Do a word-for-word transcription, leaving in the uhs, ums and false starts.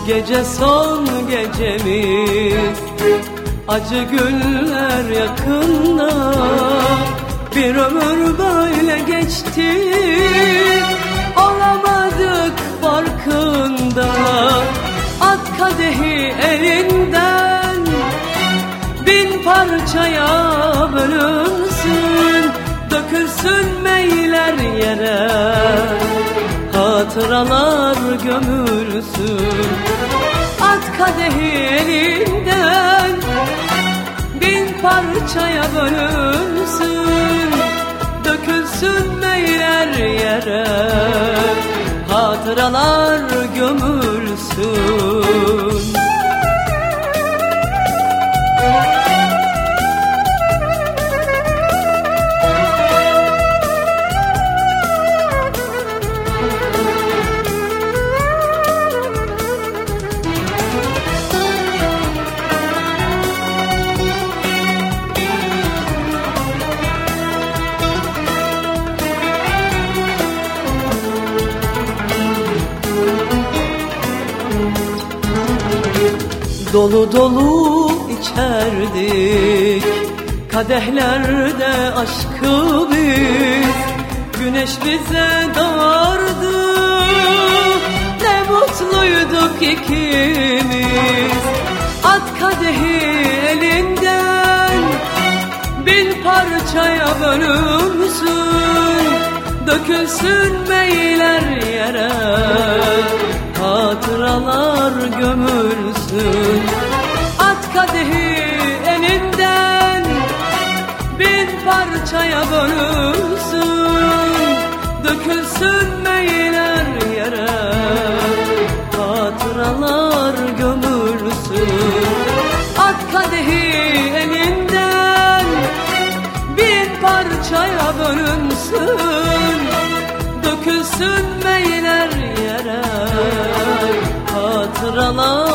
gece son gecemiz, acı günler yakında. Bir ömür böyle geçti, olamadık farkında. At kadehi elinden, bin parçaya bölünsün, dökülsün meyler yere, hatıralar gömülsün. At kadehi elinden, bin parçaya bölünsün, dökülsün meyler yere, hatıralar gömülsün. Dolu dolu içerdik kadehlerde aşkı biz, güneş bize doğardı, ne mutluyduk ikimiz. At kadehi elinden, bin parçaya bölünsün, dökülsün meyler yere, hatıralar gömülsün. At kadehi elinden, bin parçaya bölünsün, dökülsün meyler yere, hatıralar gömülsün. At kadehi elinden, bin parçaya bölünsün, dökülsün meyler yere, hatıralar